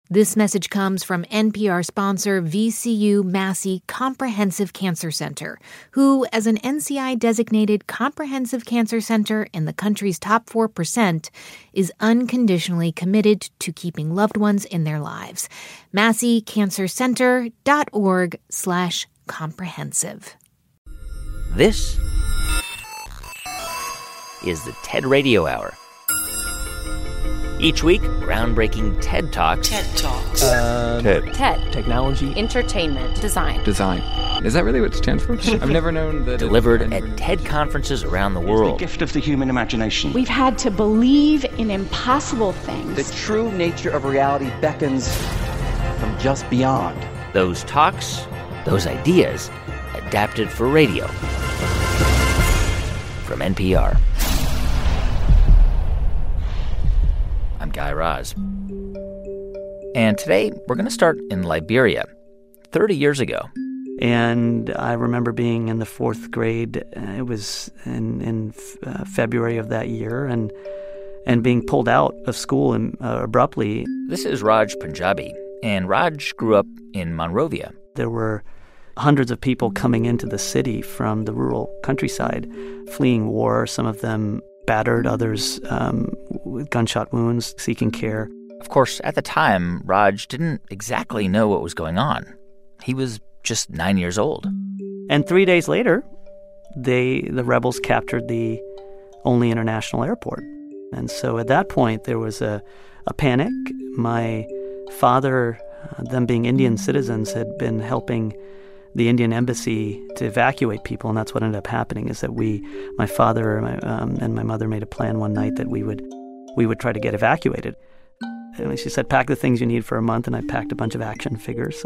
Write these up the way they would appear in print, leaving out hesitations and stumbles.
This message comes from NPR sponsor VCU Massey Comprehensive Cancer Center, who, as an NCI-designated comprehensive cancer center in the country's top 4%, is unconditionally committed to keeping loved ones in their lives. MasseyCancerCenter.org/comprehensive. This is the TED Radio Hour. Each week, groundbreaking TED Talks. TED Talks. TED. Technology. Entertainment. Design. Is that really what it stands for? I've never known that. Delivered at TED conferences around the world. It's the gift of the human imagination. We've had to believe in impossible things. The true nature of reality beckons from just beyond. Those talks, those ideas, adapted for radio. From NPR. I'm Guy Raz. And today, we're going to start in Liberia, 30 years ago. And I remember being in the fourth grade. It was in February of that year, and being pulled out of school abruptly. This is Raj Punjabi, and Raj grew up in Monrovia. There were hundreds of people coming into the city from the rural countryside, fleeing war, some of them battered, others with gunshot wounds, seeking care. Of course, at the time, Raj didn't exactly know what was going on. He was just 9 years old. And 3 days later, the rebels captured the only international airport. And so at that point, there was a panic. My father, them being Indian citizens, had been helping the Indian embassy to evacuate people, and that's what ended up happening, is that my father and my mother made a plan one night that we would try to get evacuated. And she said, pack the things you need for a month, and I packed a bunch of action figures.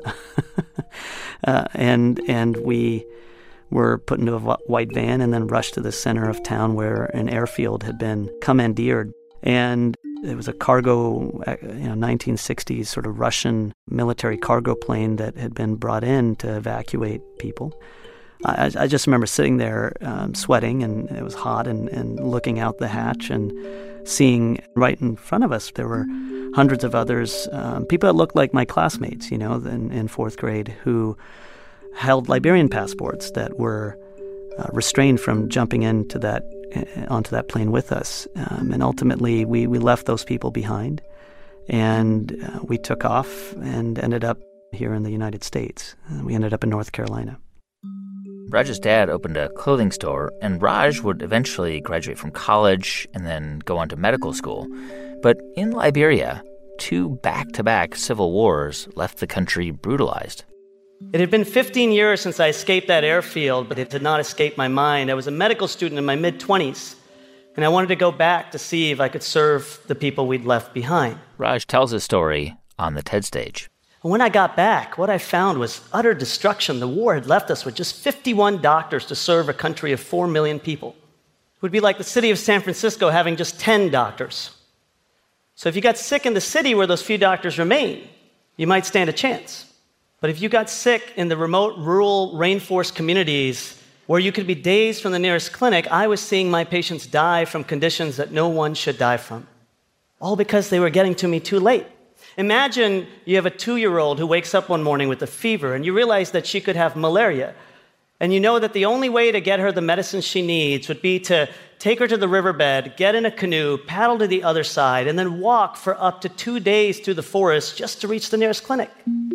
and we were put into a white van and then rushed to the center of town where an airfield had been commandeered. And it was a cargo, 1960s sort of Russian military cargo plane that had been brought in to evacuate people. I just remember sitting there sweating, and it was hot, and looking out the hatch and seeing right in front of us there were hundreds of others, people that looked like my classmates, in fourth grade, who held Liberian passports that were restrained from jumping onto that plane with us. And ultimately, we left those people behind, and we took off and ended up here in the United States. We ended up in North Carolina. Raj's dad opened a clothing store, and Raj would eventually graduate from college and then go on to medical school. But in Liberia, 2 back-to-back civil wars left the country brutalized. It had been 15 years since I escaped that airfield, but it did not escape my mind. I was a medical student in my mid-20s, and I wanted to go back to see if I could serve the people we'd left behind. Raj tells his story on the TED stage. And when I got back, what I found was utter destruction. The war had left us with just 51 doctors to serve a country of 4 million people. It would be like the city of San Francisco having just 10 doctors. So if you got sick in the city where those few doctors remain, you might stand a chance. But if you got sick in the remote, rural, rainforest communities where you could be days from the nearest clinic, I was seeing my patients die from conditions that no one should die from. All because they were getting to me too late. Imagine you have a 2-year-old who wakes up one morning with a fever, and you realize that she could have malaria. And you know that the only way to get her the medicine she needs would be to take her to the riverbed, get in a canoe, paddle to the other side, and then walk for up to 2 days through the forest just to reach the nearest clinic.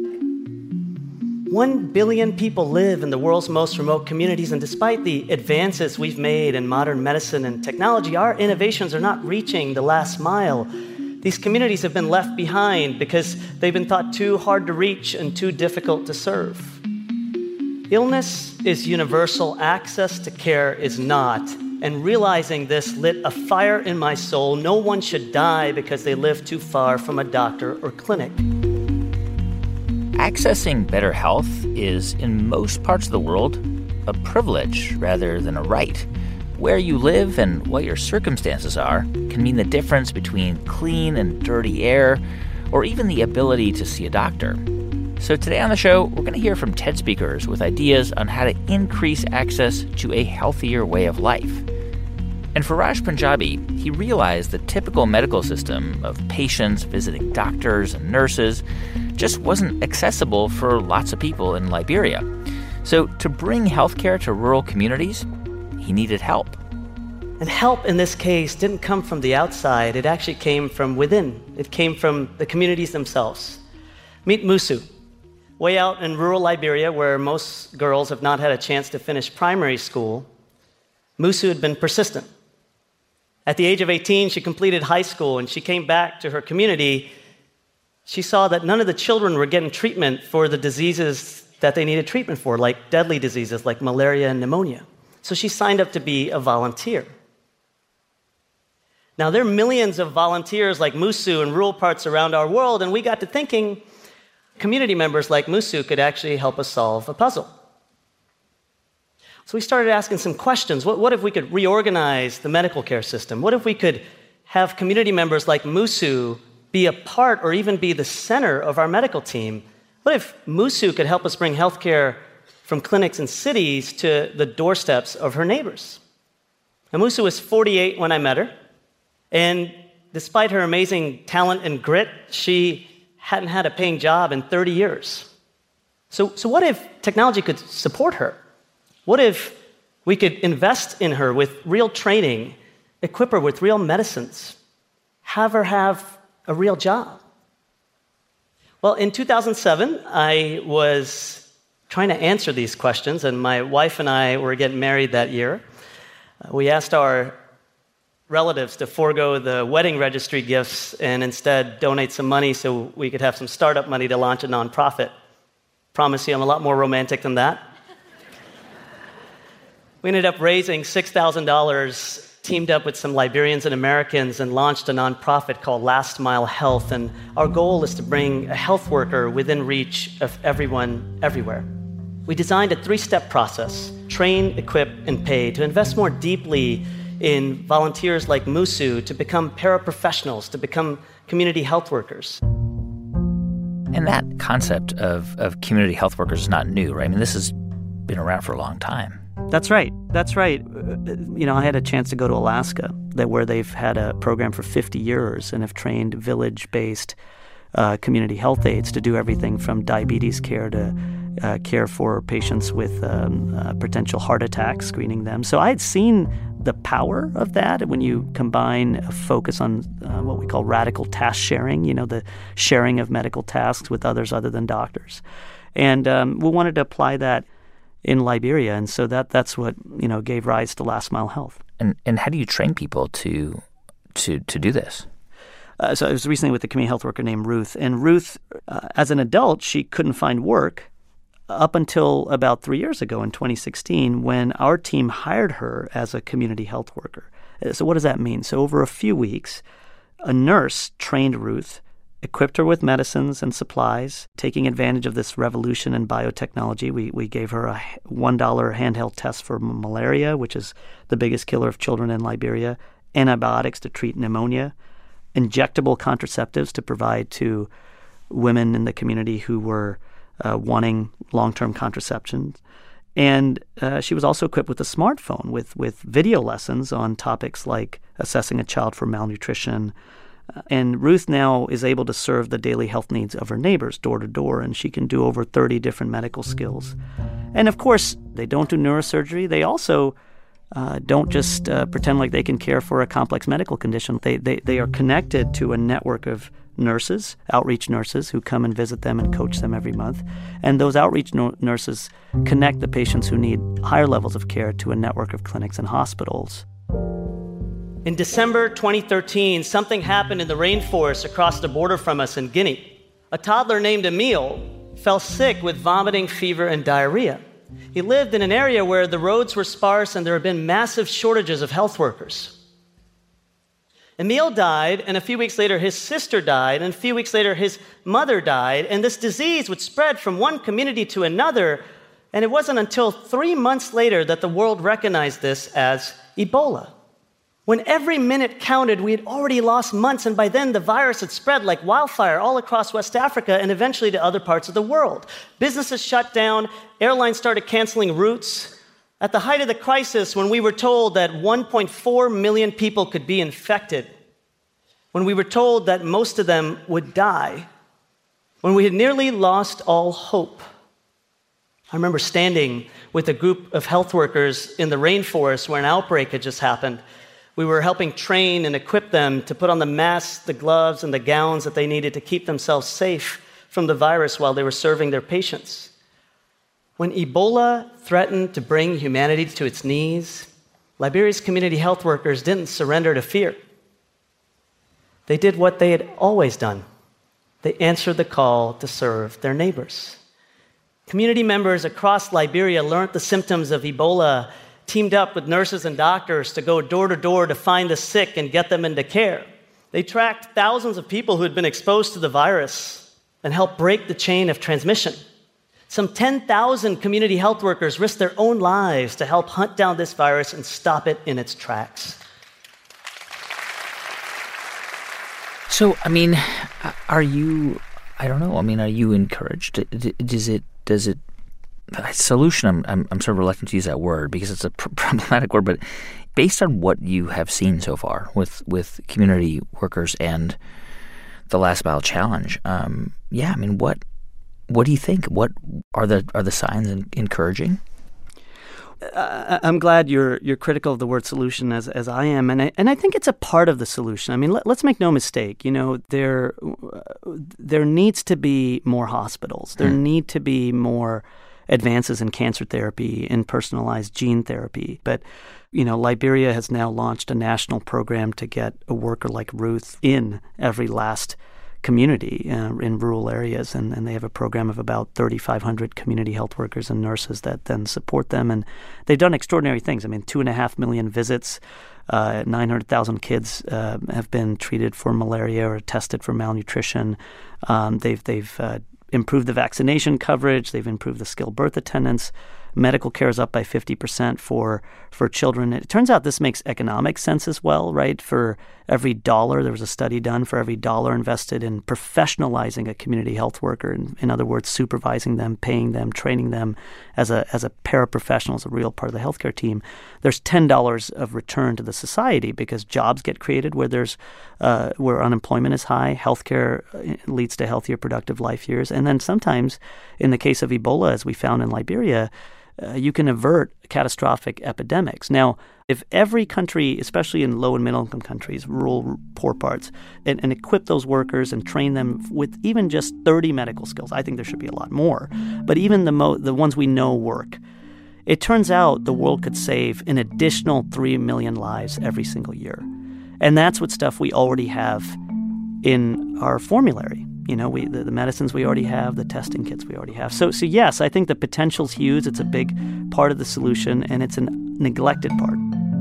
1 billion people live in the world's most remote communities, and despite the advances we've made in modern medicine and technology, our innovations are not reaching the last mile. These communities have been left behind because they've been thought too hard to reach and too difficult to serve. Illness is universal. Access to care is not. And realizing this lit a fire in my soul. No one should die because they live too far from a doctor or clinic. Accessing better health is, in most parts of the world, a privilege rather than a right. Where you live and what your circumstances are can mean the difference between clean and dirty air, or even the ability to see a doctor. So today on the show, we're going to hear from TED speakers with ideas on how to increase access to a healthier way of life. And for Raj Punjabi, he realized the typical medical system of patients visiting doctors and nurses just wasn't accessible for lots of people in Liberia. So to bring healthcare to rural communities, he needed help. And help in this case didn't come from the outside. It actually came from within. It came from the communities themselves. Meet Musu. Way out in rural Liberia, where most girls have not had a chance to finish primary school, Musu had been persistent. At the age of 18, she completed high school, and she came back to her community. She saw that none of the children were getting treatment for the diseases that they needed treatment for, like deadly diseases like malaria and pneumonia. So she signed up to be a volunteer. Now, there are millions of volunteers like Musu in rural parts around our world, and we got to thinking community members like Musu could actually help us solve a puzzle. So we started asking some questions. What if we could reorganize the medical care system? What if we could have community members like Musu be a part or even be the center of our medical team? What if Musu could help us bring healthcare from clinics in cities to the doorsteps of her neighbors? And Musu was 48 when I met her. And despite her amazing talent and grit, she hadn't had a paying job in 30 years. So what if technology could support her? What if we could invest in her with real training, equip her with real medicines, have her have a real job? Well, in 2007, I was trying to answer these questions, and my wife and I were getting married that year. We asked our relatives to forego the wedding registry gifts and instead donate some money so we could have some startup money to launch a nonprofit. Promise you, I'm a lot more romantic than that. We ended up raising $6,000, teamed up with some Liberians and Americans, and launched a nonprofit called Last Mile Health. And our goal is to bring a health worker within reach of everyone, everywhere. We designed a 3-step process: train, equip, and pay, to invest more deeply in volunteers like Musu to become paraprofessionals, to become community health workers. And that concept of community health workers is not new, right? I mean, this has been around for a long time. That's right. That's right. I had a chance to go to Alaska, where they've had a program for 50 years and have trained village-based community health aides to do everything from diabetes care to care for patients with potential heart attacks, screening them. So I had seen the power of that when you combine a focus on what we call radical task sharing, the sharing of medical tasks with others other than doctors. And we wanted to apply that in Liberia, and so that's what gave rise to Last Mile Health. And how do you train people to do this? So I was recently with a community health worker named Ruth, and Ruth, as an adult, she couldn't find work up until about 3 years ago in 2016, when our team hired her as a community health worker. So what does that mean? So over a few weeks, a nurse trained Ruth, equipped her with medicines and supplies, taking advantage of this revolution in biotechnology. We gave her a $1 handheld test for malaria, which is the biggest killer of children in Liberia, antibiotics to treat pneumonia, injectable contraceptives to provide to women in the community who were wanting long-term contraception. And she was also equipped with a smartphone with video lessons on topics like assessing a child for malnutrition. And Ruth now is able to serve the daily health needs of her neighbors door to door, and she can do over 30 different medical skills. And of course, they don't do neurosurgery. They also don't just pretend like they can care for a complex medical condition. They are connected to a network of nurses, outreach nurses, who come and visit them and coach them every month. And those outreach nurses connect the patients who need higher levels of care to a network of clinics and hospitals. In December 2013, something happened in the rainforest across the border from us in Guinea. A toddler named Emile fell sick with vomiting, fever, and diarrhea. He lived in an area where the roads were sparse and there had been massive shortages of health workers. Emile died, and a few weeks later his sister died, and a few weeks later his mother died, and this disease would spread from one community to another, and it wasn't until 3 months later that the world recognized this as Ebola. When every minute counted, we had already lost months, and by then the virus had spread like wildfire all across West Africa and eventually to other parts of the world. Businesses shut down, airlines started canceling routes, At the height of the crisis, when we were told that 1.4 million people could be infected, when we were told that most of them would die, when we had nearly lost all hope, I remember standing with a group of health workers in the rainforest where an outbreak had just happened. We were helping train and equip them to put on the masks, the gloves, and the gowns that they needed to keep themselves safe from the virus while they were serving their patients. When Ebola threatened to bring humanity to its knees, Liberia's community health workers didn't surrender to fear. They did what they had always done. They answered the call to serve their neighbors. Community members across Liberia learned the symptoms of Ebola, teamed up with nurses and doctors to go door to door to find the sick and get them into care. They tracked thousands of people who had been exposed to the virus and helped break the chain of transmission. Some 10,000 community health workers risked their own lives to help hunt down this virus and stop it in its tracks. So, I mean, are you, I don't know, I mean, are you encouraged? Does it, solution, I'm sort of reluctant to use that word because it's a problematic word, but based on what you have seen so far with community workers and the Last Mile Challenge, I mean, what do you think? What are the signs encouraging? I'm glad you're critical of the word solution as I am, and I think it's a part of the solution. I mean, let's make no mistake. You know, there needs to be more hospitals. There need to be more advances in cancer therapy, in personalized gene therapy. But you know, Liberia has now launched a national program to get a worker like Ruth in every last community in rural areas, and they have a program of about 3,500 community health workers and nurses that then support them, and they've done extraordinary things. I mean, 2.5 million visits, 900,000 kids have been treated for malaria or tested for malnutrition. They've improved the vaccination coverage. They've improved the skilled birth attendance. Medical care is up by 50% for children. It turns out this makes economic sense as well, right? For every dollar, there was a study done, for every dollar invested in professionalizing a community health worker, in other words, supervising them, paying them, training them as a paraprofessional, as a real part of the healthcare team, there's $10 of return to the society because jobs get created where unemployment is high. Healthcare leads to healthier, productive life years. And then sometimes, in the case of Ebola, as we found in Liberia, you can avert catastrophic epidemics. Now, if every country, especially in low and middle income countries, rural poor parts, and equip those workers and train them with even just 30 medical skills, I think there should be a lot more, but even the ones we know work, it turns out the world could save an additional 3 million lives every single year. And that's what stuff we already have in our formulary. You know, the medicines we already have, the testing kits we already have. So yes, I think the potential's huge. It's a big part of the solution, and it's a neglected part.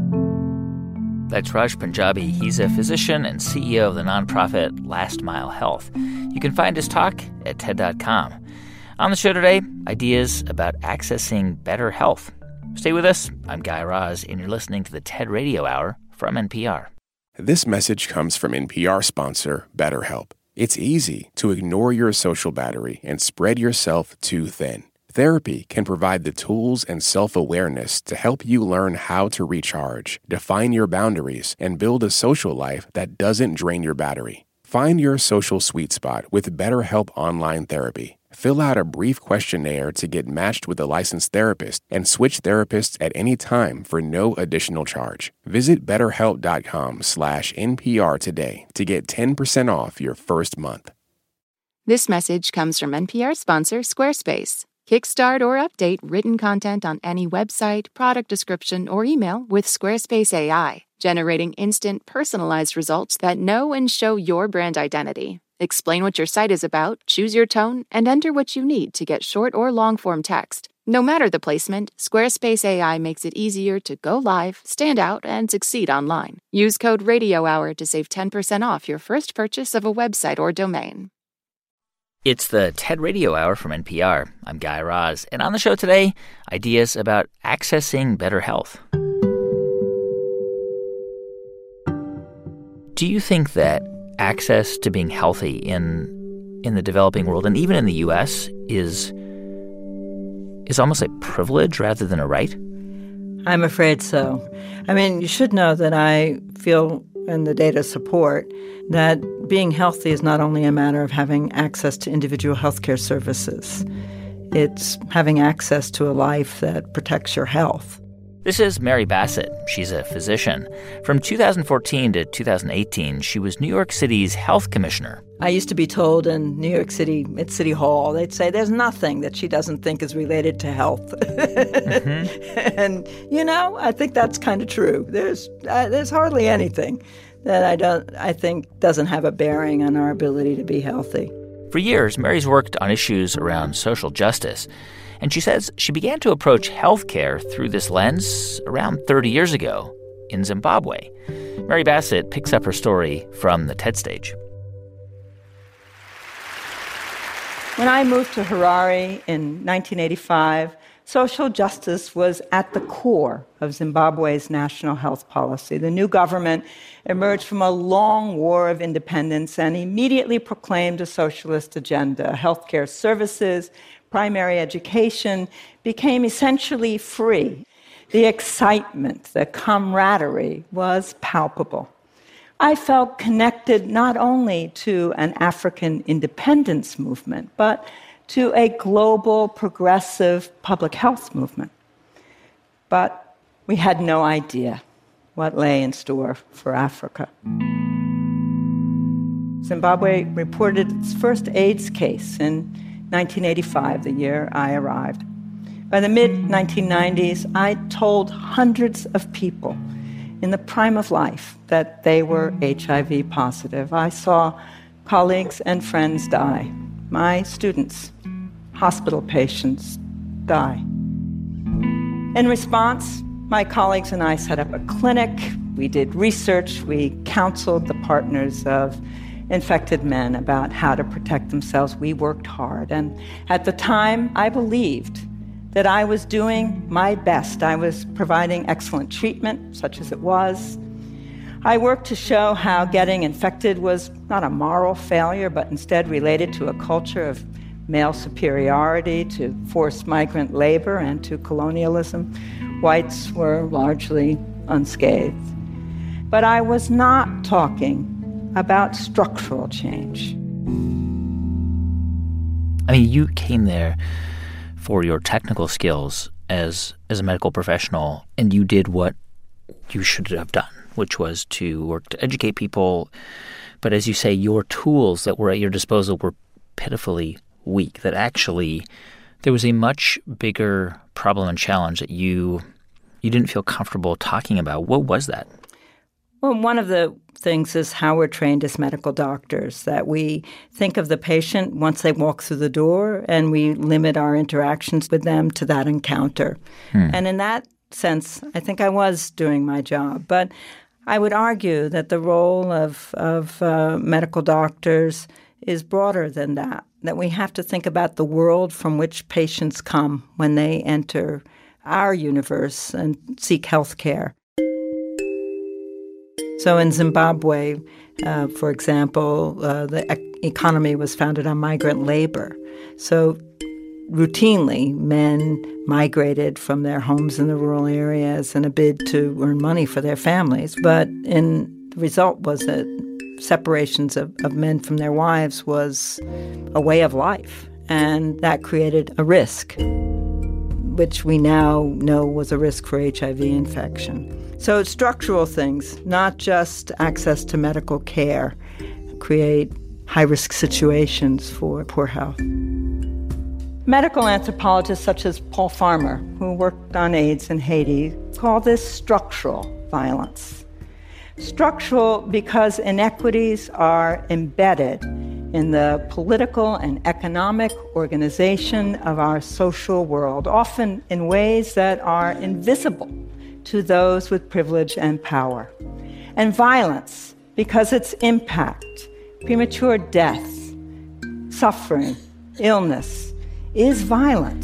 That's Raj Punjabi. He's a physician and CEO of the nonprofit Last Mile Health. You can find his talk at TED.com. On the show today, ideas about accessing better health. Stay with us. I'm Guy Raz, and you're listening to the TED Radio Hour from NPR. This message comes from NPR sponsor BetterHelp. It's easy to ignore your social battery and spread yourself too thin. Therapy can provide the tools and self-awareness to help you learn how to recharge, define your boundaries, and build a social life that doesn't drain your battery. Find your social sweet spot with BetterHelp Online Therapy. Fill out a brief questionnaire to get matched with a licensed therapist and switch therapists at any time for no additional charge. Visit BetterHelp.com/NPR today to get 10% off your first month. This message comes from NPR sponsor Squarespace. Kickstart or update written content on any website, product description, or email with Squarespace AI, generating instant personalized results that know and show your brand identity. Explain what your site is about, choose your tone, and enter what you need to get short or long-form text. No matter the placement, Squarespace AI makes it easier to go live, stand out, and succeed online. Use code RadioHour to save 10% off your first purchase of a website or domain. It's the TED Radio Hour from NPR. I'm Guy Raz, and on the show today, ideas about accessing better health. Do you think that access to being healthy in the developing world, and even in the U.S., is almost a privilege rather than a right? I'm afraid so. I mean, you should know that I feel, and the data support, that being healthy is not only a matter of having access to individual healthcare services. It's having access to a life that protects your health. This is Mary Bassett. She's a physician. From 2014 to 2018, she was New York City's health commissioner. I used to be told in New York City, at City Hall, they'd say there's nothing that she doesn't think is related to health. Mm-hmm. And, I think that's kind of true. There's hardly anything that I think doesn't have a bearing on our ability to be healthy. For years, Mary's worked on issues around social justice. And she says she began to approach healthcare through this lens around 30 years ago in Zimbabwe. Mary Bassett picks up her story from the TED stage. When I moved to Harare in 1985, social justice was at the core of Zimbabwe's national health policy. The new government emerged from a long war of independence and immediately proclaimed a socialist agenda. Healthcare services, primary education became essentially free. The excitement, the camaraderie was palpable. I felt connected not only to an African independence movement, but to a global progressive public health movement. But we had no idea what lay in store for Africa. Zimbabwe reported its first AIDS case in 1985, the year I arrived. By the mid-1990s, I told hundreds of people in the prime of life that they were HIV positive. I saw colleagues and friends die. My students, hospital patients, die. In response, my colleagues and I set up a clinic. We did research. We counseled the partners of infected men about how to protect themselves. We worked hard. And at the time, I believed that I was doing my best. I was providing excellent treatment, such as it was. I worked to show how getting infected was not a moral failure, but instead related to a culture of male superiority, to forced migrant labor, and to colonialism. Whites were largely unscathed. But I was not talking about structural change. I mean, you came there for your technical skills as a medical professional, and you did what you should have done, which was to work to educate people. But as you say, your tools that were at your disposal were pitifully weak, that actually there was a much bigger problem and challenge that you didn't feel comfortable talking about. What was that? Well, one of the things is how we're trained as medical doctors, that we think of the patient once they walk through the door, and we limit our interactions with them to that encounter. And in that sense, I think I was doing my job. But I would argue that the role of medical doctors is broader than that we have to think about the world from which patients come when they enter our universe and seek health care. So in Zimbabwe, for example, the economy was founded on migrant labor. So routinely, men migrated from their homes in the rural areas in a bid to earn money for their families. But the result was that separations of men from their wives was a way of life. And that created a risk, which we now know was a risk for HIV infection. So it's structural things, not just access to medical care, create high-risk situations for poor health. Medical anthropologists such as Paul Farmer, who worked on AIDS in Haiti, call this structural violence. Structural because inequities are embedded in the political and economic organization of our social world, often in ways that are invisible to those with privilege and power. And violence because its impact, premature death, suffering, illness, is violent.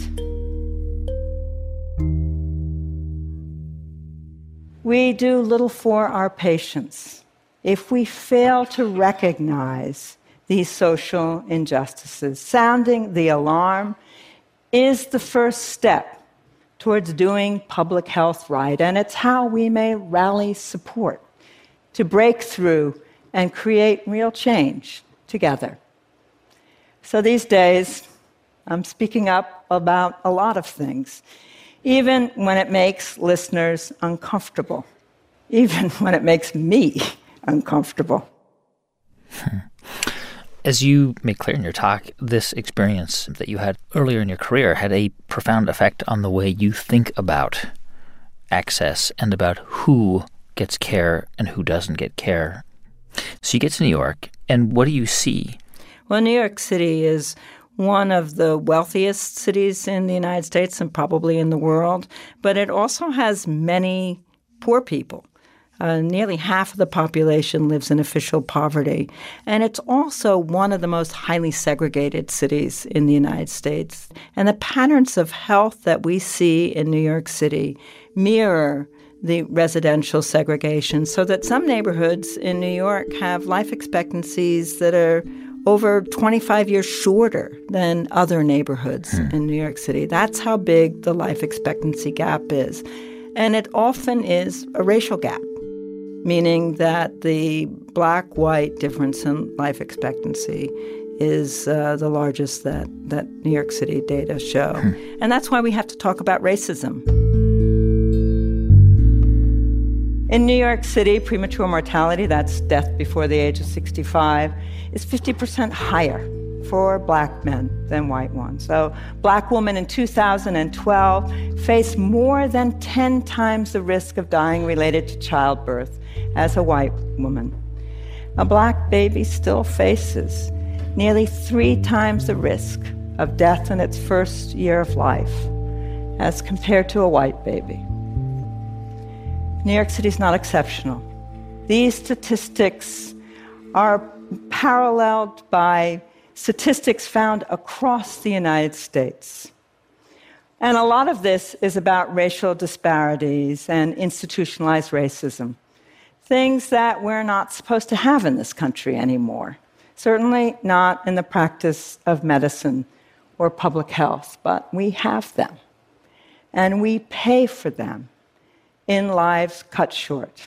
We do little for our patients if we fail to recognize these social injustices. Sounding the alarm is the first step towards doing public health right, and it's how we may rally support to break through and create real change together. So these days, I'm speaking up about a lot of things, even when it makes listeners uncomfortable, even when it makes me uncomfortable. As you make clear in your talk, this experience that you had earlier in your career had a profound effect on the way you think about access and about who gets care and who doesn't get care. So you get to New York, and what do you see? Well, New York City is one of the wealthiest cities in the United States and probably in the world, but it also has many poor people. Nearly half of the population lives in official poverty. And it's also one of the most highly segregated cities in the United States. And the patterns of health that we see in New York City mirror the residential segregation, so that some neighborhoods in New York have life expectancies that are over 25 years shorter than other neighborhoods in New York City. That's how big the life expectancy gap is. And it often is a racial gap, meaning that the black-white difference in life expectancy is the largest that New York City data show. And that's why we have to talk about racism. In New York City, premature mortality, that's death before the age of 65, is 50% higher for black men than white ones. So black women in 2012 face more than 10 times the risk of dying related to childbirth as a white woman. A black baby still faces nearly 3 times the risk of death in its first year of life as compared to a white baby. New York City is not exceptional. These statistics are paralleled by statistics found across the United States. And a lot of this is about racial disparities and institutionalized racism, things that we're not supposed to have in this country anymore, certainly not in the practice of medicine or public health, but we have them, and we pay for them in lives cut short.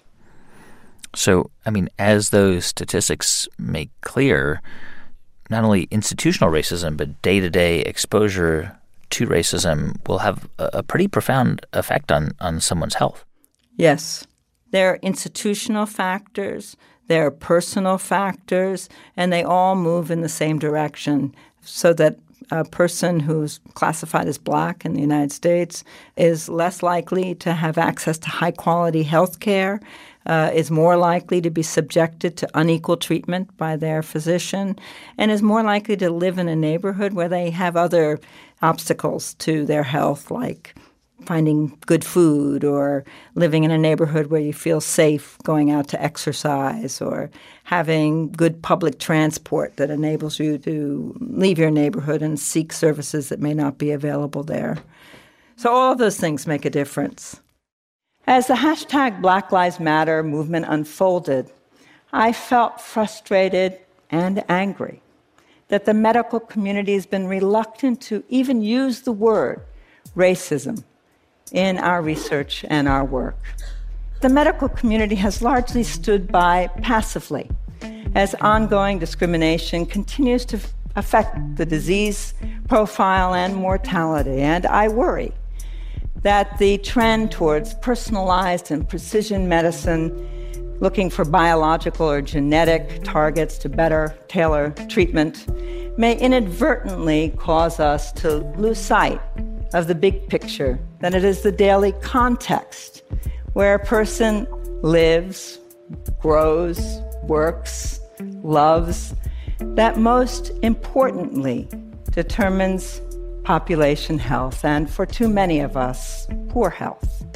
So, as those statistics make clear, not only institutional racism, but day-to-day exposure to racism will have a pretty profound effect on someone's health. Yes. There are institutional factors, there are personal factors, and they all move in the same direction, so that a person who's classified as black in the United States is less likely to have access to high-quality health care, is more likely to be subjected to unequal treatment by their physician, and is more likely to live in a neighborhood where they have other obstacles to their health, like finding good food or living in a neighborhood where you feel safe going out to exercise or having good public transport that enables you to leave your neighborhood and seek services that may not be available there. So all of those things make a difference. As the hashtag Black Lives Matter movement unfolded, I felt frustrated and angry that the medical community has been reluctant to even use the word racism in our research and our work. The medical community has largely stood by passively as ongoing discrimination continues to affect the disease profile and mortality. And I worry that the trend towards personalized and precision medicine, looking for biological or genetic targets to better tailor treatment, may inadvertently cause us to lose sight of the big picture, that it is the daily context where a person lives, grows, works, loves, that most importantly determines population health, and for too many of us, poor health.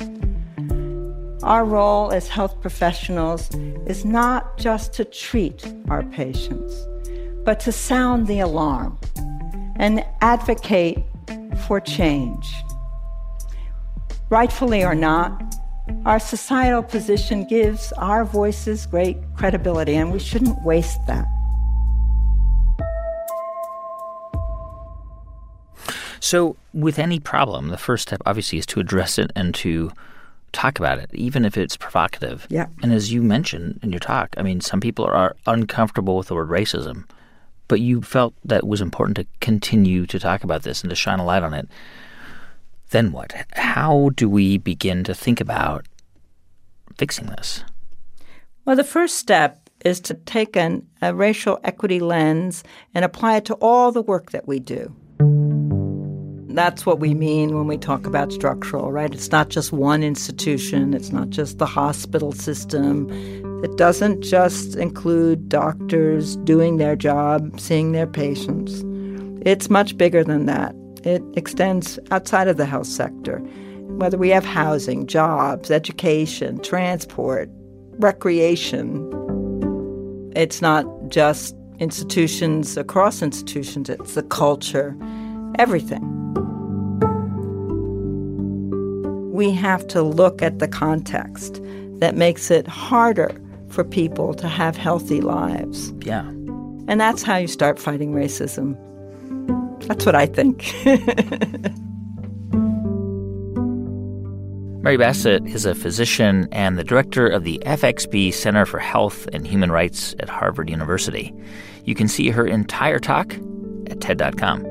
Our role as health professionals is not just to treat our patients, but to sound the alarm and advocate for change. Rightfully or not, our societal position gives our voices great credibility, and we shouldn't waste that. So with any problem, the first step obviously is to address it and to talk about it, even if it's provocative. Yeah. And as you mentioned in your talk, I mean, some people are uncomfortable with the word racism, but you felt that it was important to continue to talk about this and to shine a light on it. Then what? How do we begin to think about fixing this? Well, the first step is to take a racial equity lens and apply it to all the work that we do. That's what we mean when we talk about structural, right? It's not just one institution. It's not just the hospital system. It doesn't just include doctors doing their job, seeing their patients. It's much bigger than that. It extends outside of the health sector, whether we have housing, jobs, education, transport, recreation. It's not just institutions across institutions. It's the culture, everything. We have to look at the context that makes it harder for people to have healthy lives. Yeah. And that's how you start fighting racism. That's what I think. Mary Bassett is a physician and the director of the FXB Center for Health and Human Rights at Harvard University. You can see her entire talk at TED.com.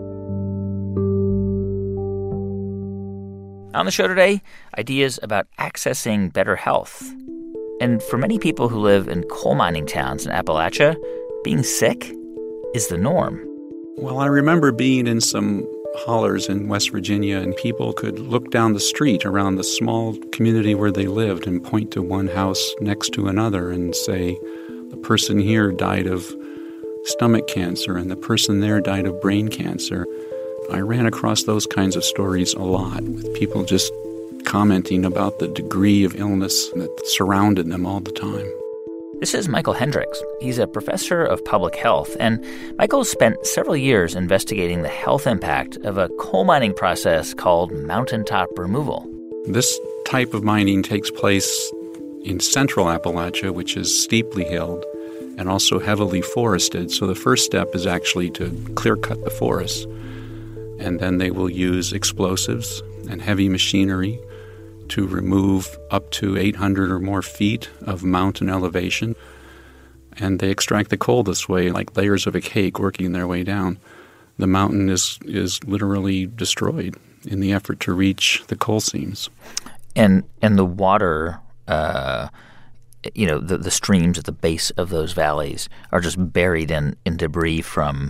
On the show today, ideas about accessing better health. And for many people who live in coal mining towns in Appalachia, being sick is the norm. Well, I remember being in some hollers in West Virginia, and people could look down the street around the small community where they lived and point to one house next to another and say, the person here died of stomach cancer and the person there died of brain cancer. I ran across those kinds of stories a lot, with people just commenting about the degree of illness that surrounded them all the time. This is Michael Hendricks. He's a professor of public health, and Michael spent several years investigating the health impact of a coal mining process called mountaintop removal. This type of mining takes place in central Appalachia, which is steeply hilled and also heavily forested. So the first step is actually to clear-cut the forests. And then they will use explosives and heavy machinery to remove up to 800 or more feet of mountain elevation. And they extract the coal this way, like layers of a cake working their way down. The mountain is literally destroyed in the effort to reach the coal seams. And the water, the streams at the base of those valleys are just buried in debris from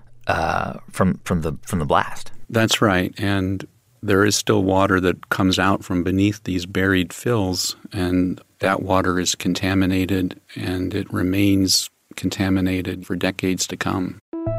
the blast. That's right. And there is still water that comes out from beneath these buried fills, and that water is contaminated, and it remains contaminated for decades to come.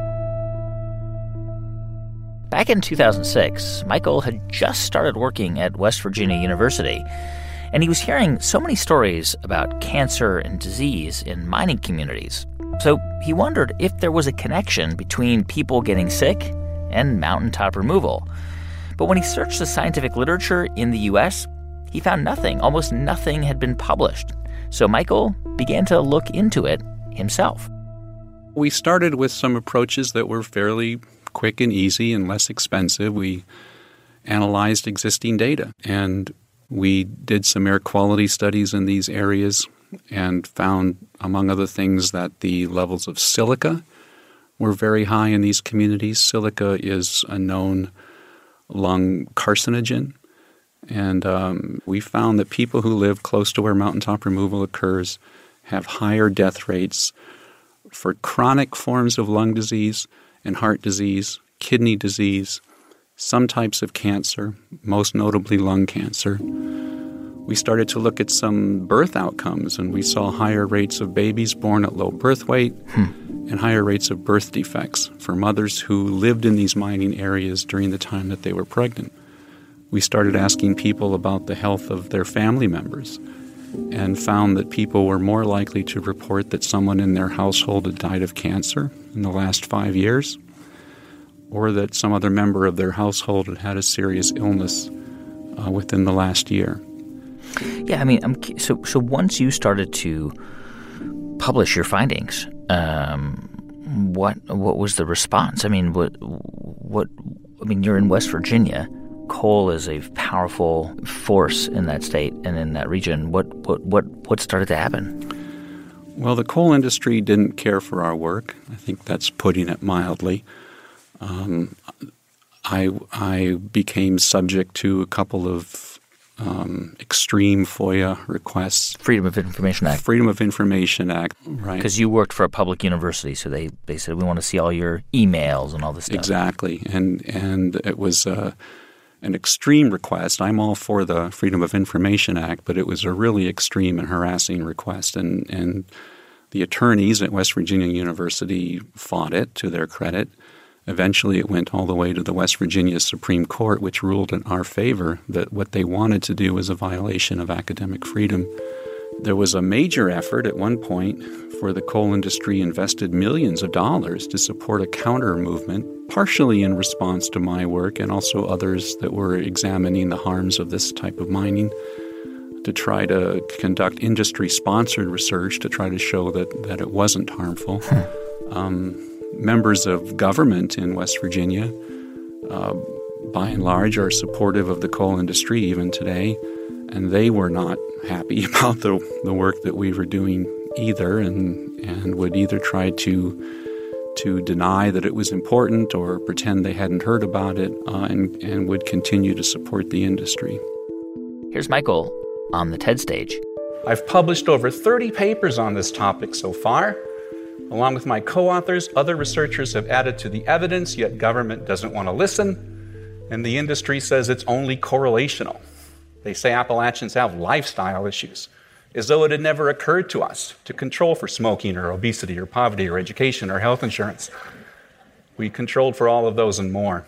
Back in 2006, Michael had just started working at West Virginia University, and he was hearing so many stories about cancer and disease in mining communities. So he wondered if there was a connection between people getting sick and mountaintop removal. But when he searched the scientific literature in the U.S., he found nothing. Almost nothing had been published. So Michael began to look into it himself. We started with some approaches that were fairly quick and easy and less expensive. We analyzed existing data, and we did some air quality studies in these areas and found, among other things, that the levels of silica were very high in these communities. Silica is a known lung carcinogen, and we found that people who live close to where mountaintop removal occurs have higher death rates for chronic forms of lung disease and heart disease, kidney disease, some types of cancer, most notably lung cancer. We started to look at some birth outcomes, and we saw higher rates of babies born at low birth weight and higher rates of birth defects for mothers who lived in these mining areas during the time that they were pregnant. We started asking people about the health of their family members and found that people were more likely to report that someone in their household had died of cancer in the last 5 years, or that some other member of their household had had a serious illness within the last year. Yeah, I mean, so once you started to publish your findings, what was the response? I mean, what you're in West Virginia. Coal is a powerful force in that state and in that region. What started to happen? Well, the coal industry didn't care for our work. I think that's putting it mildly. I became subject to a couple of extreme FOIA requests. Freedom of Information Act. Freedom of Information Act, right. Because you worked for a public university, so they said, we want to see all your emails and all this stuff. Exactly. And it was an extreme request. I'm all for the Freedom of Information Act, but it was a really extreme and harassing request. And the attorneys at West Virginia University fought it, to their credit. Eventually, it went all the way to the West Virginia Supreme Court, which ruled in our favor that what they wanted to do was a violation of academic freedom. There was a major effort at one point for the coal industry invested millions of dollars to support a counter movement, partially in response to my work and also others that were examining the harms of this type of mining, to try to conduct industry-sponsored research to try to show that it wasn't harmful. Members of government in West Virginia, by and large, are supportive of the coal industry even today, and they were not happy about the work that we were doing either, and would either try to deny that it was important or pretend they hadn't heard about it, and would continue to support the industry. Here's Michael on the TED stage. I've published over 30 papers on this topic so far. Along with my co-authors, other researchers have added to the evidence, yet government doesn't want to listen, and the industry says it's only correlational. They say Appalachians have lifestyle issues, as though it had never occurred to us to control for smoking or obesity or poverty or education or health insurance. We controlled for all of those and more.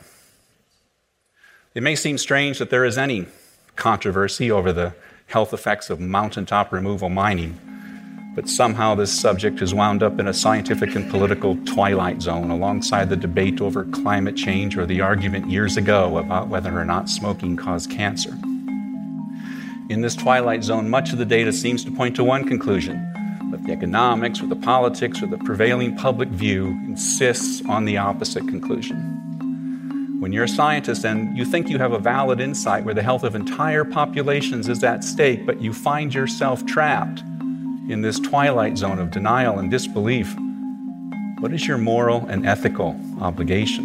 It may seem strange that there is any controversy over the health effects of mountaintop removal mining, but somehow this subject has wound up in a scientific and political twilight zone alongside the debate over climate change or the argument years ago about whether or not smoking caused cancer. In this twilight zone, much of the data seems to point to one conclusion, but the economics or the politics or the prevailing public view insists on the opposite conclusion. When you're a scientist and you think you have a valid insight where the health of entire populations is at stake, but you find yourself trapped in this twilight zone of denial and disbelief, what is your moral and ethical obligation?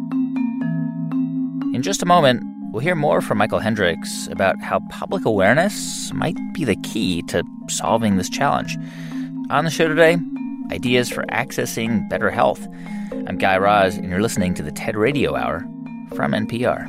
In just a moment, we'll hear more from Michael Hendricks about how public awareness might be the key to solving this challenge. On the show today, ideas for accessing better health. I'm Guy Raz, and you're listening to the TED Radio Hour from NPR.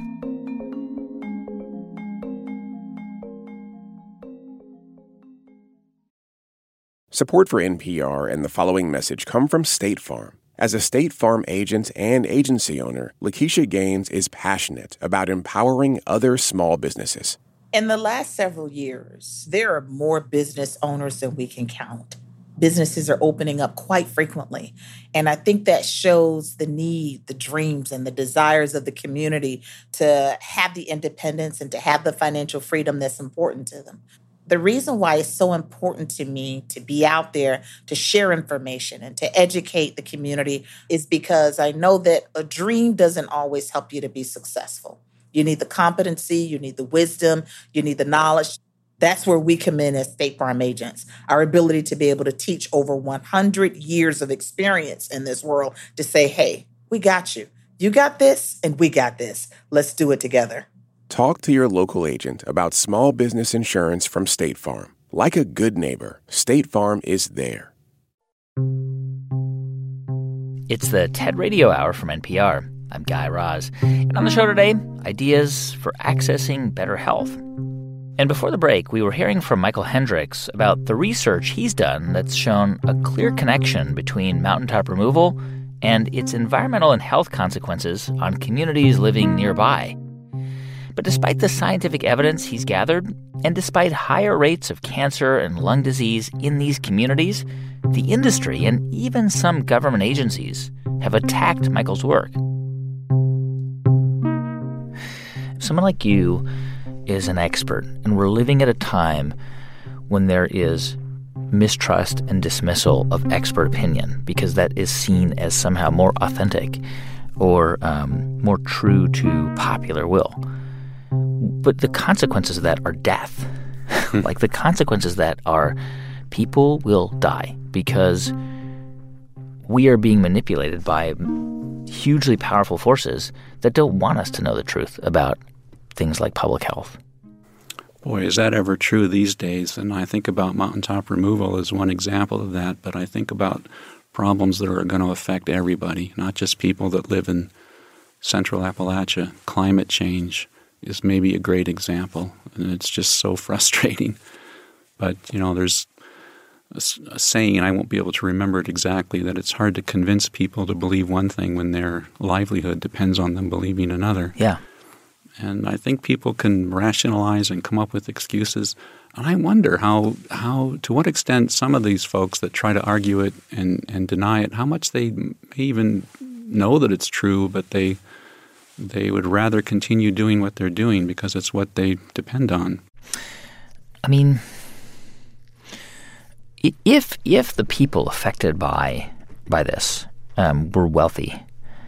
Support for NPR and the following message come from State Farm. As a State Farm agent and agency owner, Lakeisha Gaines is passionate about empowering other small businesses. In the last several years, there are more business owners than we can count. Businesses are opening up quite frequently. And I think that shows the need, the dreams, and the desires of the community to have the independence and to have the financial freedom that's important to them. The reason why it's so important to me to be out there to share information and to educate the community is because I know that a dream doesn't always help you to be successful. You need the competency, you need the wisdom, you need the knowledge. That's where we come in as State Farm agents, our ability to be able to teach over 100 years of experience in this world to say, hey, we got you. You got this, and we got this. Let's do it together. Talk to your local agent about small business insurance from State Farm. Like a good neighbor, State Farm is there. It's the TED Radio Hour from NPR. I'm Guy Raz. And on the show today, ideas for accessing better health. And before the break, we were hearing from Michael Hendricks about the research he's done that's shown a clear connection between mountaintop removal and its environmental and health consequences on communities living nearby. But despite the scientific evidence he's gathered, and despite higher rates of cancer and lung disease in these communities, the industry and even some government agencies have attacked Michael's work. Someone like you is an expert, and we're living at a time when there is mistrust and dismissal of expert opinion because that is seen as somehow more authentic. or more true to popular will. But the consequences of that are death. Like the consequences of that are people will die because we are being manipulated by hugely powerful forces that don't want us to know the truth about things like public health. Boy, is that ever true these days? And I think about mountaintop removal as one example of that, but I think about problems that are going to affect everybody, not just people that live in central Appalachia. Climate change is maybe a great example, and it's just so frustrating. But, there's a saying, and I won't be able to remember it exactly, that it's hard to convince people to believe one thing when their livelihood depends on them believing another. Yeah. And I think people can rationalize and come up with excuses. And I wonder how to what extent some of these folks that try to argue it and deny it, how much they may even know that it's true, but they would rather continue doing what they're doing because it's what they depend on. I mean, if the people affected by this were wealthy,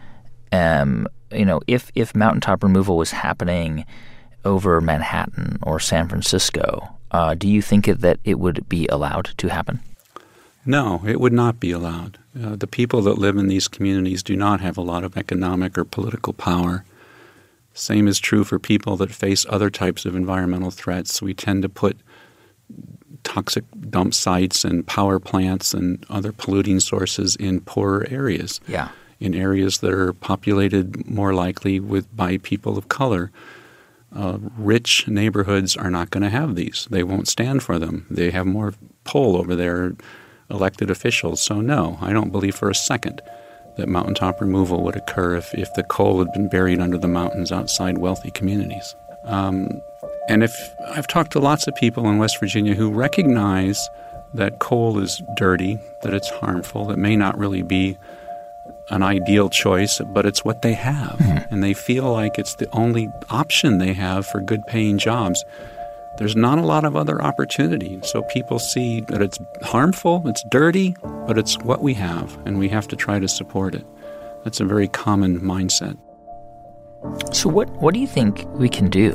if mountaintop removal was happening over Manhattan or San Francisco, do you think that it would be allowed to happen? No, it would not be allowed. The people that live in these communities do not have a lot of economic or political power. Same is true for people that face other types of environmental threats. We tend to put toxic dump sites and power plants and other polluting sources in poorer areas. Yeah. In areas that are populated more likely by people of color. Rich neighborhoods are not going to have these. They won't stand for them. They have more pull over their elected officials. So no, I don't believe for a second that mountaintop removal would occur if the coal had been buried under the mountains outside wealthy communities. And if I've talked to lots of people in West Virginia who recognize that coal is dirty, that it's harmful, that may not really be an ideal choice, but it's what they have. Mm-hmm. And they feel like it's the only option they have for good-paying jobs. There's not a lot of other opportunity. So people see that it's harmful, it's dirty, but it's what we have, and we have to try to support it. That's a very common mindset. So what do you think we can do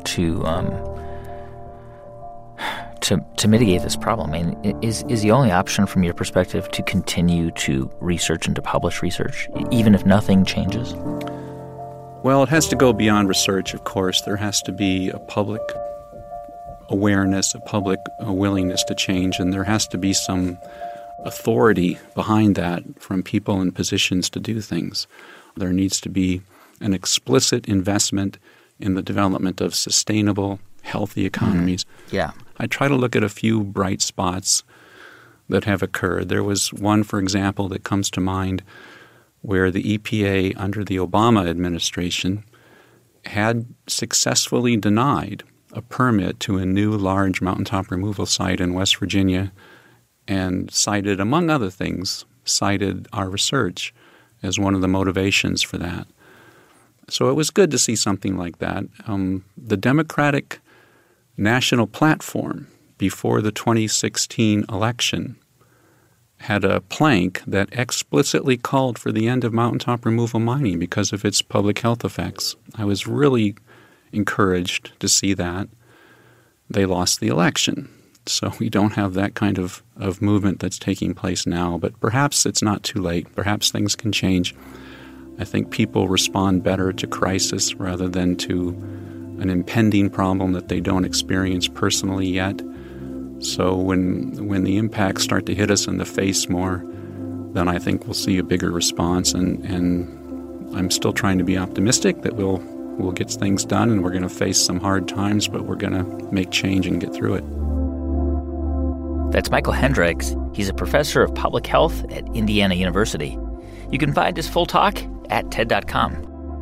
to mitigate this problem? I mean, is the only option from your perspective to continue to research and to publish research, even if nothing changes? Well, it has to go beyond research, of course. There has to be a public awareness, a public willingness to change, and there has to be some authority behind that from people in positions to do things. There needs to be an explicit investment in the development of sustainable, healthy economies. Mm-hmm. Yeah. I try to look at a few bright spots that have occurred. There was one, for example, that comes to mind where the EPA under the Obama administration had successfully denied a permit to a new large mountaintop removal site in West Virginia and cited, among other things, our research as one of the motivations for that. So it was good to see something like that. The Democratic National Platform before the 2016 election had a plank that explicitly called for the end of mountaintop removal mining because of its public health effects. I was really encouraged to see that. They lost the election. So we don't have that kind of movement that's taking place now. But perhaps it's not too late. Perhaps things can change. I think people respond better to crisis rather than to an impending problem that they don't experience personally yet. So when the impacts start to hit us in the face more, then I think we'll see a bigger response. And I'm still trying to be optimistic that we'll get things done, and we're going to face some hard times, but we're going to make change and get through it. That's Michael Hendricks. He's a professor of public health at Indiana University. You can find his full talk at TED.com.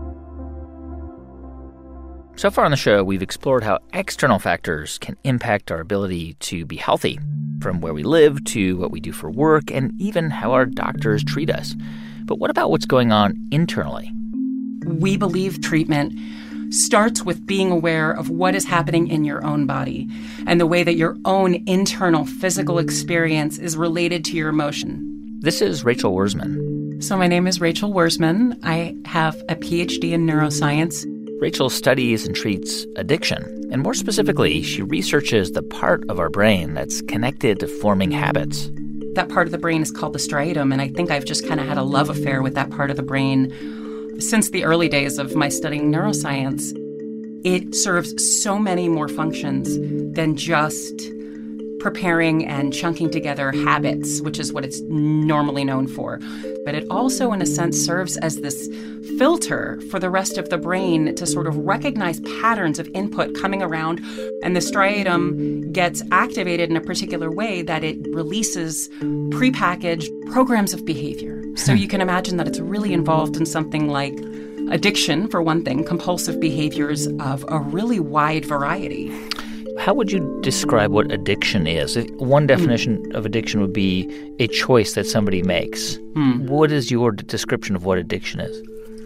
So far on the show, we've explored how external factors can impact our ability to be healthy, from where we live to what we do for work, and even how our doctors treat us. But what about what's going on internally? We believe treatment starts with being aware of what is happening in your own body and the way that your own internal physical experience is related to your emotion. This is Rachel Wurzman. So my name is Rachel Wurzman. I have a PhD in neuroscience. Rachel studies and treats addiction. And more specifically, she researches the part of our brain that's connected to forming habits. That part of the brain is called the striatum, and I think I've just kind of had a love affair with that part of the brain since the early days of my studying neuroscience. It serves so many more functions than just preparing and chunking together habits, which is what it's normally known for. But it also, in a sense, serves as this filter for the rest of the brain to sort of recognize patterns of input coming around. And the striatum gets activated in a particular way that it releases prepackaged programs of behavior. So you can imagine that it's really involved in something like addiction, for one thing, compulsive behaviors of a really wide variety. How would you describe what addiction is? One definition of addiction would be a choice that somebody makes. What is your description of what addiction is?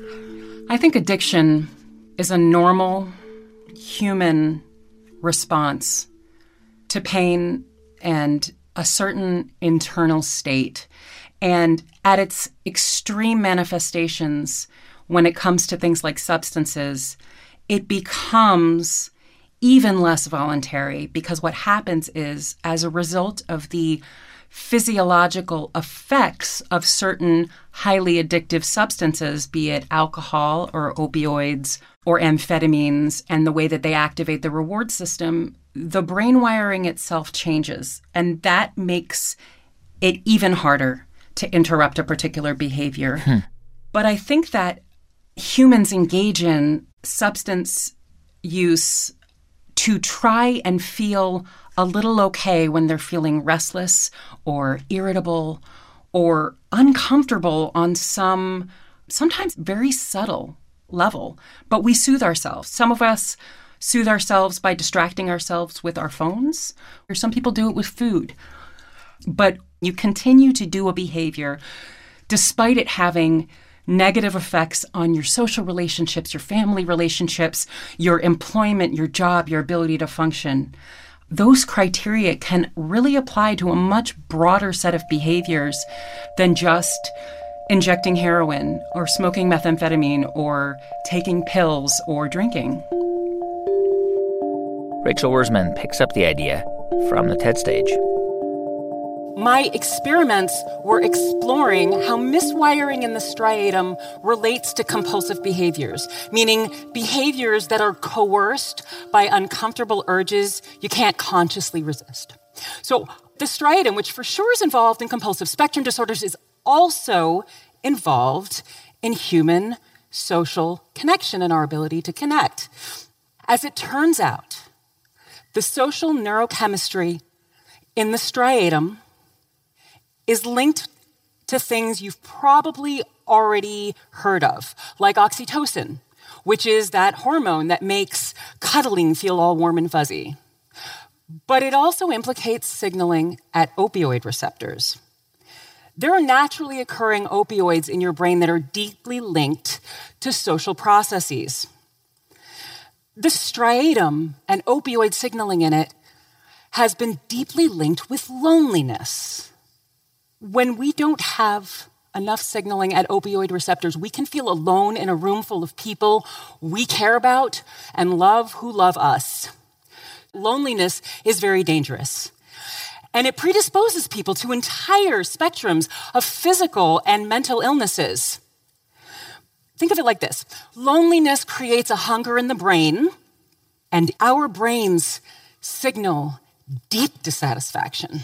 I think addiction is a normal human response to pain and a certain internal state. And at its extreme manifestations, when it comes to things like substances, it becomes even less voluntary, because what happens is, as a result of the physiological effects of certain highly addictive substances, be it alcohol or opioids or amphetamines, and the way that they activate the reward system, the brain wiring itself changes. And that makes it even harder to interrupt a particular behavior. But I think that humans engage in substance use to try and feel a little okay when they're feeling restless or irritable or uncomfortable on some sometimes very subtle level. But we soothe ourselves. Some of us soothe ourselves by distracting ourselves with our phones, or some people do it with food. But you continue to do a behavior despite it having negative effects on your social relationships, your family relationships, your employment, your job, your ability to function. Those criteria can really apply to a much broader set of behaviors than just injecting heroin or smoking methamphetamine or taking pills or drinking. Rachel Wurzman picks up the idea from the TED stage. My experiments were exploring how miswiring in the striatum relates to compulsive behaviors, meaning behaviors that are coerced by uncomfortable urges you can't consciously resist. So the striatum, which for sure is involved in compulsive spectrum disorders, is also involved in human social connection and our ability to connect. As it turns out, the social neurochemistry in the striatum is linked to things you've probably already heard of, like oxytocin, which is that hormone that makes cuddling feel all warm and fuzzy. But it also implicates signaling at opioid receptors. There are naturally occurring opioids in your brain that are deeply linked to social processes. The striatum and opioid signaling in it has been deeply linked with loneliness. When we don't have enough signaling at opioid receptors, we can feel alone in a room full of people we care about and love who love us. Loneliness is very dangerous, and it predisposes people to entire spectrums of physical and mental illnesses. Think of it like this. Loneliness creates a hunger in the brain, and our brains signal deep dissatisfaction.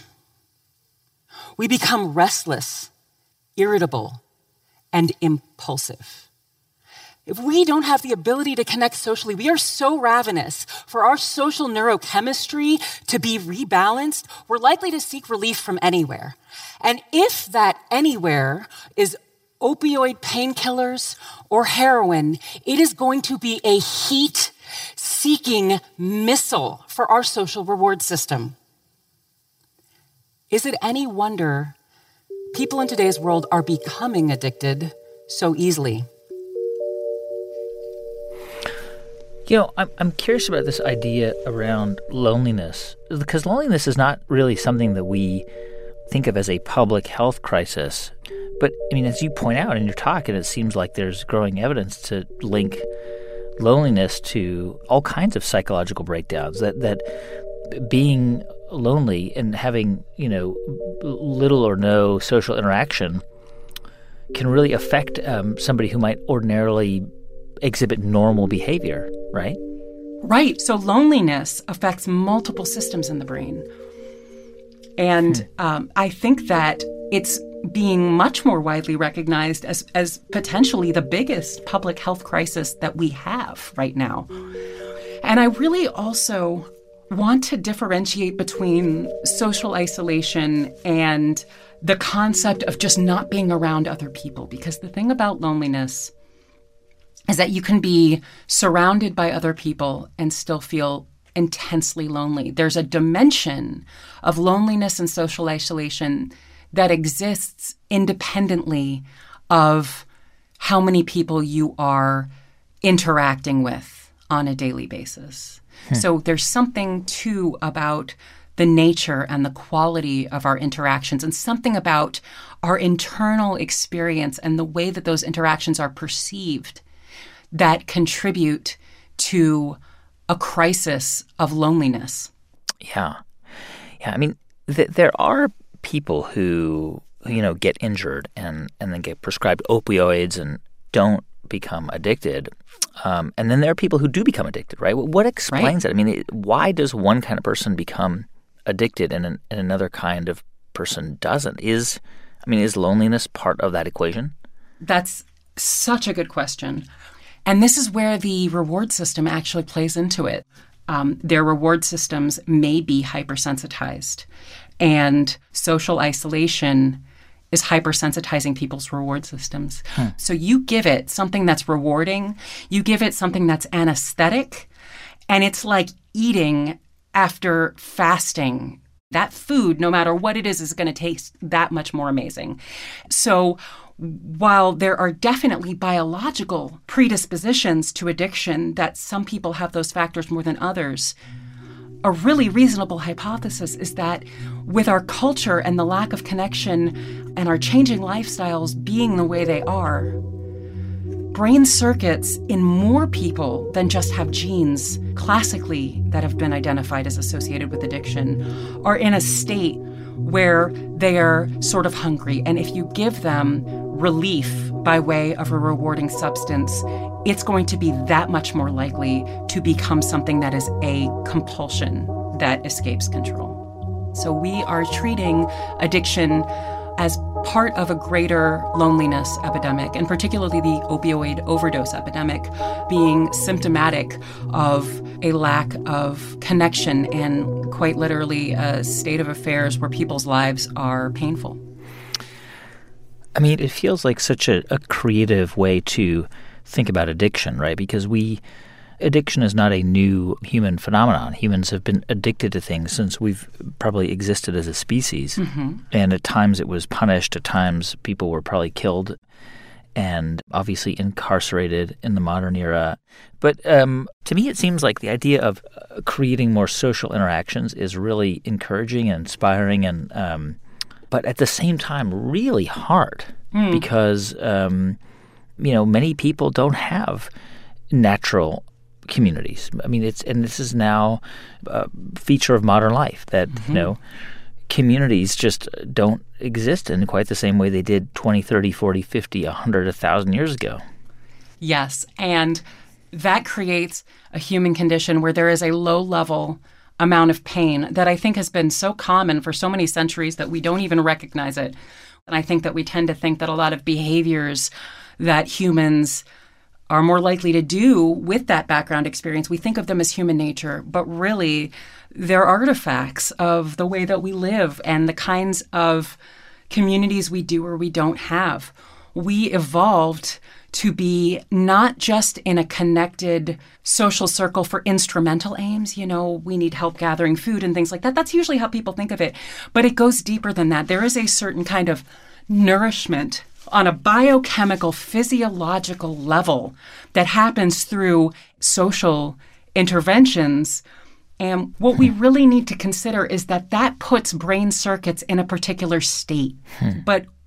We become restless, irritable, and impulsive. If we don't have the ability to connect socially, we are so ravenous for our social neurochemistry to be rebalanced, we're likely to seek relief from anywhere. And if that anywhere is opioid painkillers or heroin, it is going to be a heat-seeking missile for our social reward system. Is it any wonder people in today's world are becoming addicted so easily? You know, I'm curious about this idea around loneliness, because loneliness is not really something that we think of as a public health crisis, But, I mean, as you point out in your talk, and it seems like there's growing evidence to link loneliness to all kinds of psychological breakdowns, that being lonely and having, little or no social interaction can really affect somebody who might ordinarily exhibit normal behavior, right? Right. So loneliness affects multiple systems in the brain. And I think that it's being much more widely recognized as potentially the biggest public health crisis that we have right now. And I really also want to differentiate between social isolation and the concept of just not being around other people. Because the thing about loneliness is that you can be surrounded by other people and still feel intensely lonely. There's a dimension of loneliness and social isolation that exists independently of how many people you are interacting with on a daily basis. So there's something, too, about the nature and the quality of our interactions, and something about our internal experience and the way that those interactions are perceived that contribute to a crisis of loneliness. Yeah. I mean, there are people who get injured and then get prescribed opioids and don't become addicted. And then there are people who do become addicted, right? What explains that? I mean, why does one kind of person become addicted and another kind of person doesn't? Is loneliness part of that equation? That's such a good question. And this is where the reward system actually plays into it. Their reward systems may be hypersensitized, and social isolation is hypersensitizing people's reward systems. So you give it something that's rewarding, you give it something that's anesthetic, and it's like eating after fasting. That food, no matter what it is going to taste that much more amazing. So while there are definitely biological predispositions to addiction, that some people have those factors more than others, a really reasonable hypothesis is that with our culture and the lack of connection and our changing lifestyles being the way they are, brain circuits in more people than just have genes classically that have been identified as associated with addiction are in a state where they are sort of hungry. And if you give them relief by way of a rewarding substance, it's going to be that much more likely to become something that is a compulsion that escapes control. So we are treating addiction as part of a greater loneliness epidemic, and particularly the opioid overdose epidemic being symptomatic of a lack of connection and quite literally a state of affairs where people's lives are painful. I mean, it feels like such a creative way to think about addiction, right? Because addiction is not a new human phenomenon. Humans have been addicted to things since we've probably existed as a species. And at times it was punished. At times people were probably killed and obviously incarcerated in the modern era. But to me, it seems like the idea of creating more social interactions is really encouraging and inspiring, and but at the same time really hard because many people don't have natural communities. I mean, this is now a feature of modern life that communities just don't exist in quite the same way they did 20, 30, 40, 50, 100, 1,000 years ago. Yes, and that creates a human condition where there is a low-level amount of pain that I think has been so common for so many centuries that we don't even recognize it. And I think that we tend to think that a lot of behaviors that humans are more likely to do with that background experience, we think of them as human nature, but really they're artifacts of the way that we live and the kinds of communities we do or we don't have. We evolved to be not just in a connected social circle for instrumental aims. We need help gathering food and things like that. That's usually how people think of it. But it goes deeper than that. There is a certain kind of nourishment on a biochemical, physiological level that happens through social interventions. And what we really need to consider is that puts brain circuits in a particular state. But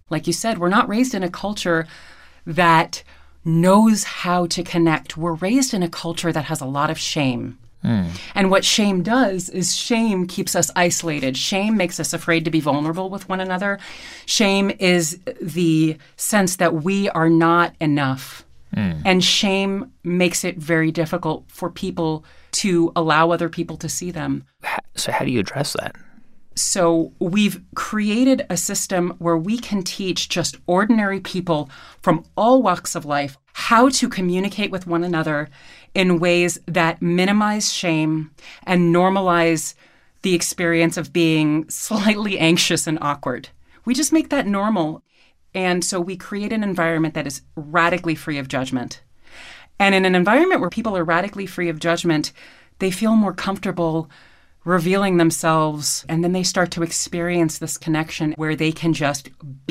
Like you said, we're not raised in a culture that knows how to connect. We're raised in a culture that has a lot of shame. And what shame does is shame keeps us isolated. Shame makes us afraid to be vulnerable with one another. Shame is the sense that we are not enough. And shame makes it very difficult for people to allow other people to see them. So how do you address that? So we've created a system where we can teach just ordinary people from all walks of life how to communicate with one another in ways that minimize shame and normalize the experience of being slightly anxious and awkward. We just make that normal. And so we create an environment that is radically free of judgment. And in an environment where people are radically free of judgment, they feel more comfortable revealing themselves, and then they start to experience this connection where they can just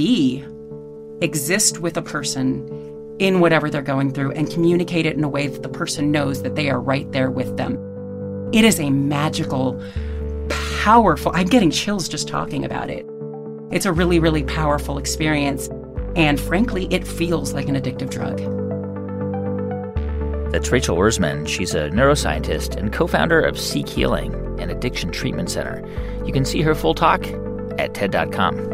exist with a person in whatever they're going through and communicate it in a way that the person knows that they are right there with them. It is a magical, powerful, I'm getting chills just talking about it. It's a really, really powerful experience. And frankly, it feels like an addictive drug. That's Rachel Wurzman. She's a neuroscientist and co-founder of Seek Healing, an addiction treatment center. You can see her full talk at TED.com.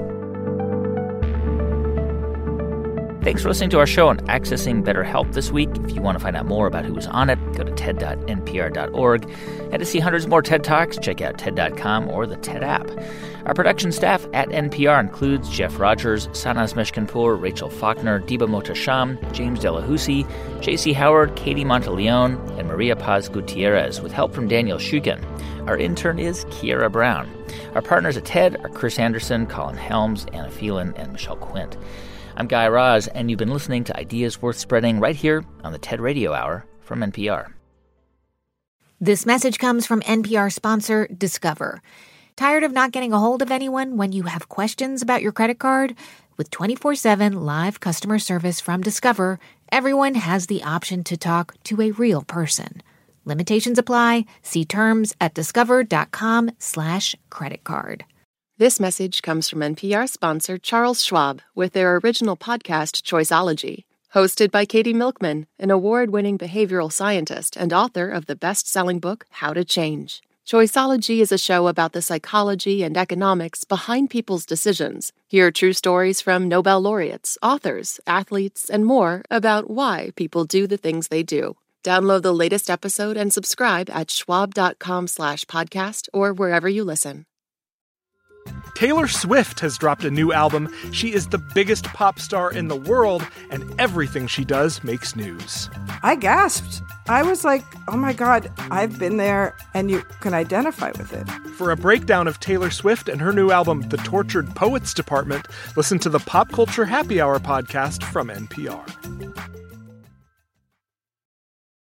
Thanks for listening to our show on accessing better health this week. If you want to find out more about who was on it, go to TED.npr.org. And to see hundreds more TED Talks, check out TED.com or the TED app. Our production staff at NPR includes Jeff Rogers, Sanaz Meshkinpour, Rachel Faulkner, Diba Mohtasham, James Delahousie, J.C. Howard, Katie Monteleone, and Maria Paz Gutierrez, with help from Daniel Shukin. Our intern is Kiera Brown. Our partners at TED are Chris Anderson, Colin Helms, Anna Phelan, and Michelle Quint. I'm Guy Raz, and you've been listening to Ideas Worth Spreading right here on the TED Radio Hour from NPR. This message comes from NPR sponsor Discover. Tired of not getting a hold of anyone when you have questions about your credit card? With 24/7 live customer service from Discover, everyone has the option to talk to a real person. Limitations apply. See terms at discover.com/creditcard. This message comes from NPR sponsor Charles Schwab with their original podcast, Choiceology. Hosted by Katie Milkman, an award-winning behavioral scientist and author of the best-selling book, How to Change. Choiceology is a show about the psychology and economics behind people's decisions. Hear true stories from Nobel laureates, authors, athletes, and more about why people do the things they do. Download the latest episode and subscribe at schwab.com/podcast or wherever you listen. Taylor Swift has dropped a new album. She is the biggest pop star in the world, and everything she does makes news. I gasped. I was like, oh my God, I've been there, and you can identify with it. For a breakdown of Taylor Swift and her new album, The Tortured Poets Department, listen to the Pop Culture Happy Hour podcast from NPR.